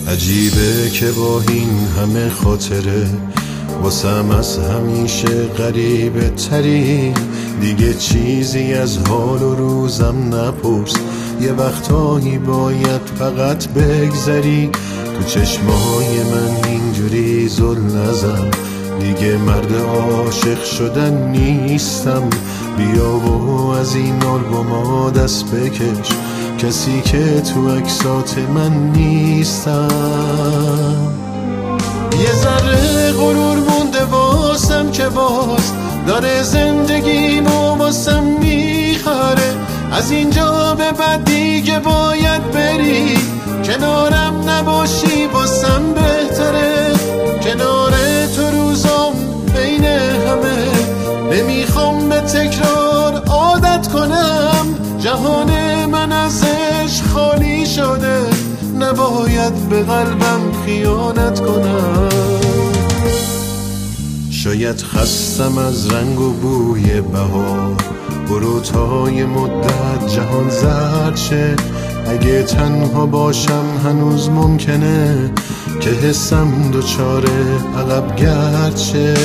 عجیبه که با این همه خاطره واسم از همیشه غریبه تری. دیگه چیزی از حال و روزم نپرس، یه وقتایی باید فقط بگذری. تو چشمای من اینجوری زل نزن، دیگه مرد عاشق شدن نیستم. بیا و از این آلبوما دست بکش، کسی که تو عکسات من نیستم. یه ذره غرور مونده واسم که باز داره زندگیمو واسم میخاره. از اینجا به بعد دیگه باید بری، کنارم نباشی واسم بهتره. کنار تو روزام بین همه، نمیخوام به تکرار عادت کنم. جهان من از عشق خالی شده، نباید به قلبم خیانت کنم. شاید خستم از رنگ و بوی بهار، برو تا یه مدت جهان زرد شه. اگه تنها باشم هنوز ممکنه که حسم دوچاره عقب گرد شه.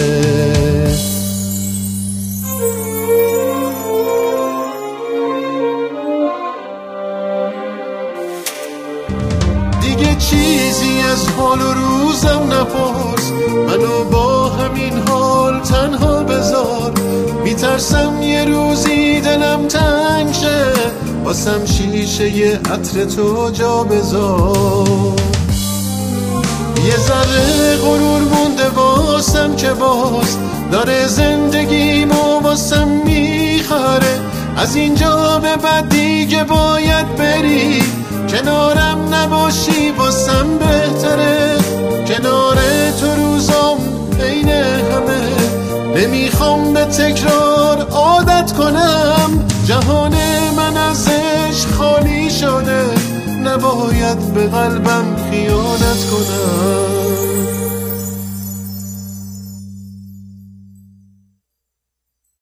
دیگه چیزی از حال و روزم نپرس، منو با همین حال تنها بذار. میترسم یه روزی دلم تنگ شه، واسم شیشه یه عطر تو جا بذار. یه ذره غرور مونده واسم که باز داره زندگیمو واسم میخره. از اینجا به بعد دیگه باید بری، کنارم نباشی واسم بهتره. کنار تو روزام بین همه، نمیخوام به تکرار عادت کنم. جهان من از عشق خالی شده، نباید به قلبم خیانت کنم.